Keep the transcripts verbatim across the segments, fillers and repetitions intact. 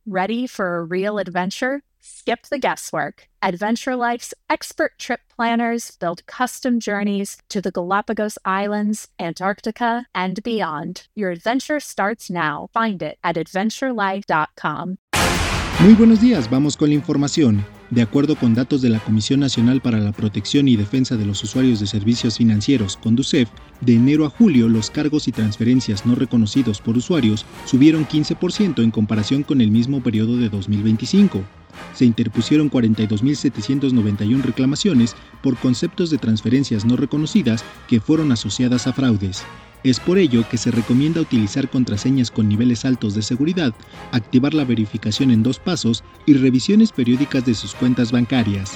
Ready for a real adventure? Skip the guesswork. Adventure Life's expert trip planners build custom journeys to the Galapagos Islands, Antarctica, and beyond. Your adventure starts now. Find it at adventure life dot com. Muy buenos días, vamos con la información. De acuerdo con datos de la Comisión Nacional para la Protección y Defensa de los Usuarios de Servicios Financieros, Conducef, de enero a julio los cargos y transferencias no reconocidos por usuarios subieron quince por ciento en comparación con el mismo periodo de dos mil veinticinco. Se interpusieron cuarenta y dos mil setecientas noventa y una reclamaciones por conceptos de transferencias no reconocidas que fueron asociadas a fraudes. Es por ello que se recomienda utilizar contraseñas con niveles altos de seguridad, activar la verificación en dos pasos y revisiones periódicas de sus cuentas bancarias.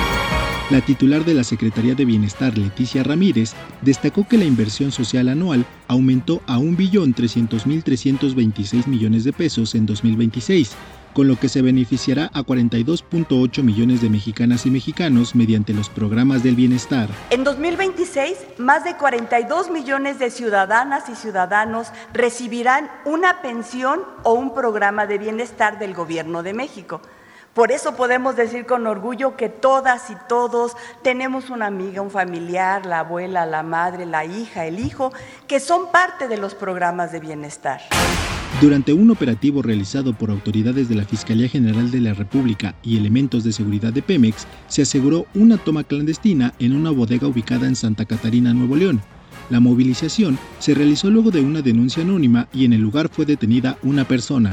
La titular de la Secretaría de Bienestar, Leticia Ramírez, destacó que la inversión social anual aumentó a un billón trescientos mil trescientos veintiséis millones de pesos en dos mil veintiséis, con lo que se beneficiará a cuarenta y dos punto ocho millones de mexicanas y mexicanos mediante los programas del bienestar. En dos mil veintiséis, más de cuarenta y dos millones de ciudadanas y ciudadanos recibirán una pensión o un programa de bienestar del Gobierno de México. Por eso podemos decir con orgullo que todas y todos tenemos una amiga, un familiar, la abuela, la madre, la hija, el hijo, que son parte de los programas de bienestar. Durante un operativo realizado por autoridades de la Fiscalía General de la República y elementos de seguridad de Pemex, se aseguró una toma clandestina en una bodega ubicada en Santa Catarina, Nuevo León. La movilización se realizó luego de una denuncia anónima y en el lugar fue detenida una persona.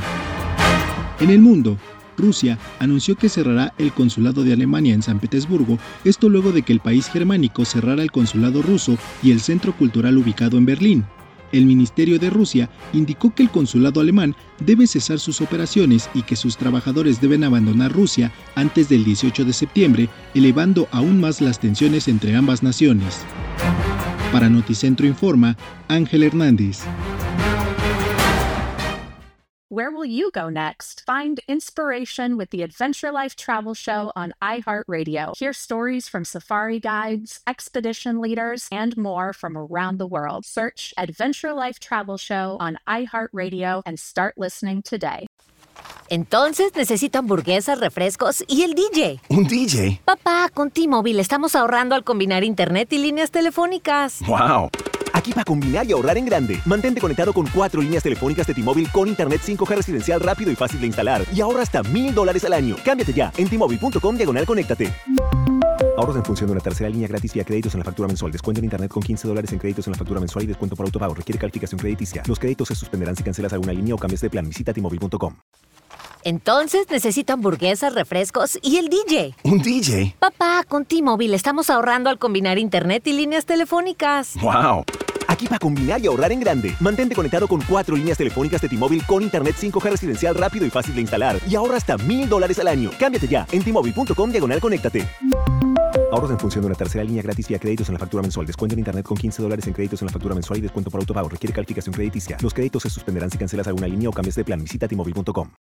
En el mundo, Rusia anunció que cerrará el consulado de Alemania en San Petersburgo, esto luego de que el país germánico cerrara el consulado ruso y el centro cultural ubicado en Berlín. El Ministerio de Rusia indicó que el consulado alemán debe cesar sus operaciones y que sus trabajadores deben abandonar Rusia antes del dieciocho de septiembre, elevando aún más las tensiones entre ambas naciones. Para Noticentro Informa, Ángel Hernández. Where will you go next? Find inspiration with the Adventure Life Travel Show on iHeartRadio. Hear stories from safari guides, expedition leaders, and more from around the world. Search Adventure Life Travel Show on iHeartRadio and start listening today. Entonces necesito hamburguesas, refrescos y el D J. ¿Un D J? Papá, con T-Mobile estamos ahorrando al combinar internet y líneas telefónicas. ¡Wow! Aquí para combinar y ahorrar en grande. Mantente conectado con cuatro líneas telefónicas de T-Mobile con internet cinco G residencial rápido y fácil de instalar. Y ahorra hasta mil dólares al año. Cámbiate ya en T-Mobile.com diagonal conéctate. Ahorros en función de una tercera línea gratis vía créditos en la factura mensual. Descuento en internet con quince dólares en créditos en la factura mensual y descuento por autopago. Requiere calificación crediticia. Los créditos se suspenderán si cancelas alguna línea o cambias de plan. Visita T Mobile punto com. Entonces necesito hamburguesas, refrescos y el D J. ¿Un D J? Papá, con T-Mobile estamos ahorrando al combinar internet y líneas telefónicas. ¡Wow! Aquí para combinar y ahorrar en grande. Mantente conectado con cuatro líneas telefónicas de T-Mobile con internet cinco G residencial rápido y fácil de instalar. Y ahorra hasta mil dólares al año. Cámbiate ya en T-Mobile.com diagonal conéctate. Ahorros en función de una tercera línea gratis vía créditos en la factura mensual. Descuento en internet con quince dólares en créditos en la factura mensual y descuento por autopago. Requiere calificación crediticia. Los créditos se suspenderán si cancelas alguna línea o cambias de plan. Visita T Mobile punto com.